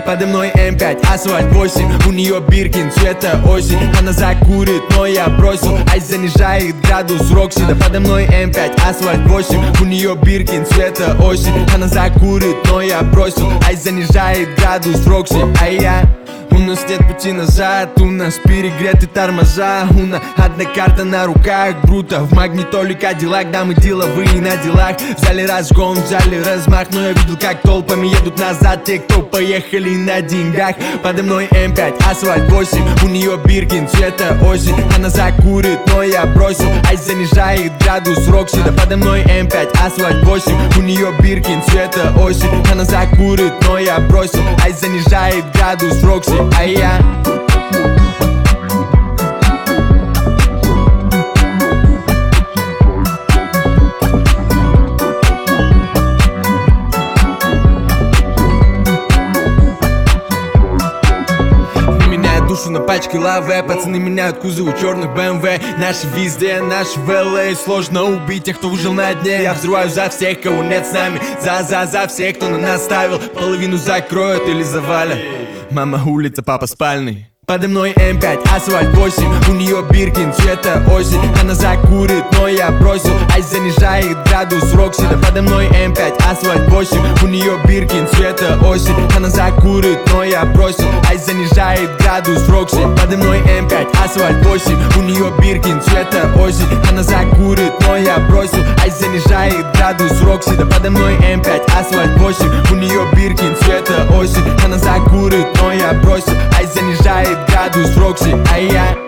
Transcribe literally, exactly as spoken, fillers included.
Подо мной эм пять, асфальт восемь, у нее Биркин, цвета осень. Она закурит, но я бросил, ай занижает градус Рокси. Да подо мной эм пять, асфальт восемь, у нее Биркин, цвета осень. Она закурит, но я бросил, ай занижает градус Рокси. А я... У нас нет пути назад, у нас перегреты тормоза. У нас одна карта на руках, бруто в магнитоле Кадиллак. Да, мы деловые на делах, взяли разгон, взяли размах. Но я видел, как толпами едут назад те, кто поехали на деньгах. Подо мной эм пять, асфальт восемь, у нее Биркин, цвета осень. Она закурит, но я бросил, ай занижает градус Рокси. Да подо мной эм пять, асфальт восемь, у нее Биркин, цвета осень. Она закурит, но я бросил, ай занижает градус Рокси. А я... Душу на пачке лавы, пацаны меняют кузовы черных бэ эм вэ. Наши везде, наши в эл эй. Сложно убить тех, кто выжил на дне. Я взрываю за всех, кого нет с нами. За-за-за всех, кто на нас ставил. Половину закроют или завалят. Мама улица, папа спальный. Подо мной эм пять, асфальт восемь, у нее Биркин, цвета осень. Она закурит, но я бросил, ай занижает градус Рокси. Да подо мной эм пять, асфальт восемь, у нее Биркин, цвета осень. Она закурит, но я бросил, ай занижает градус Рокси. Подо мной эм пять, асфальт восемь, у нее Биркин, цвета осень. Она закурит, но я бросил, ай занижает градус Рокси. Да подо мной эм пять, асфальт восемь, у нее Биркин, цвета осень. Она закурит, но я бросил, ай занижает градус Рокси. А я...